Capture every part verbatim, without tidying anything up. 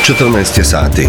četrnaest je sati.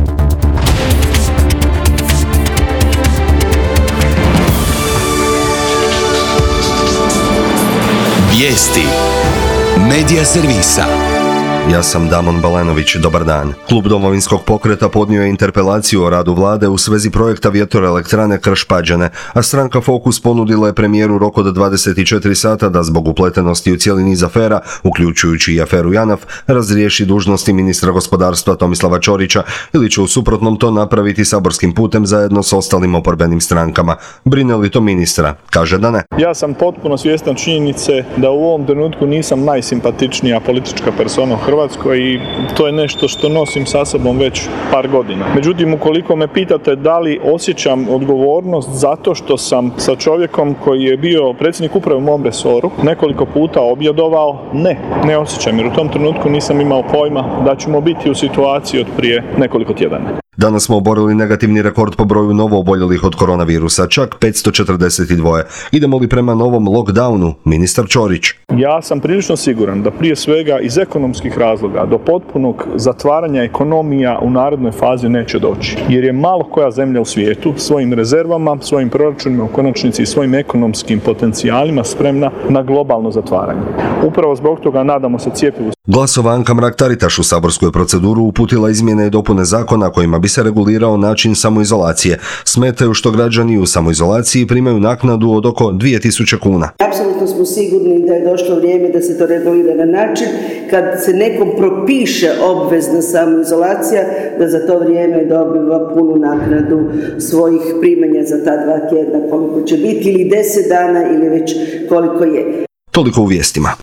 Vijesti Medija servisa. Ja sam Damon Balenović, dobar dan. Klub Domovinskog pokreta podnio je interpelaciju o radu vlade u svezi projekta vjetroelektrane Krš-Pađene, a stranka Fokus ponudila je premijeru rok od dvadeset četiri sata da zbog upletenosti u cijeli niz afera, uključujući i aferu JANAF, razriješi dužnosti ministra gospodarstva Tomislava Ćorića ili će u suprotnom to napraviti saborskim putem zajedno s ostalim oporbenim strankama. Brine li to ministra? Kaže da ne. Ja sam potpuno svjestan činjenice da u ovom trenutku nisam najsimpatičnija politička persona u Hrvatskoj i to je nešto što nosim sa sobom već par godina. Međutim, ukoliko me pitate da li osjećam odgovornost zato što sam sa čovjekom koji je bio predsjednik uprave u mom resoru nekoliko puta objedovao, ne, ne osjećam jer u tom trenutku nisam imao pojma da ćemo biti u situaciji od prije nekoliko tjedana. Danas smo oborili negativni rekord po broju novo oboljelih od koronavirusa, čak petsto četrdeset dva. Idemo li prema novom lockdownu, ministar Ćorić? Ja sam prilično siguran da prije svega iz ekonomskih razloga do potpunog zatvaranja ekonomija u narednoj fazi neće doći. Jer je malo koja zemlja u svijetu svojim rezervama, svojim proračunima, u konačnici i svojim ekonomskim potencijalima spremna na globalno zatvaranje. Upravo zbog toga nadamo se cjepivu. Glasova Anka Mrak-Taritaš u saborsku je proceduru uputila izmjene i dopune zakona kojima bi se regulirao način samoizolacije. Smetaju što građani u samoizolaciji primaju naknadu od oko dvije tisuće kuna. Apsolutno smo sigurni da je došlo vrijeme da se to regulira na način kad se nekom propiše obvezna samoizolacija, da za to vrijeme dobiva punu naknadu svojih primanja za ta dva tjedna koliko će biti ili deset dana ili već koliko je. Toliko u vijestima.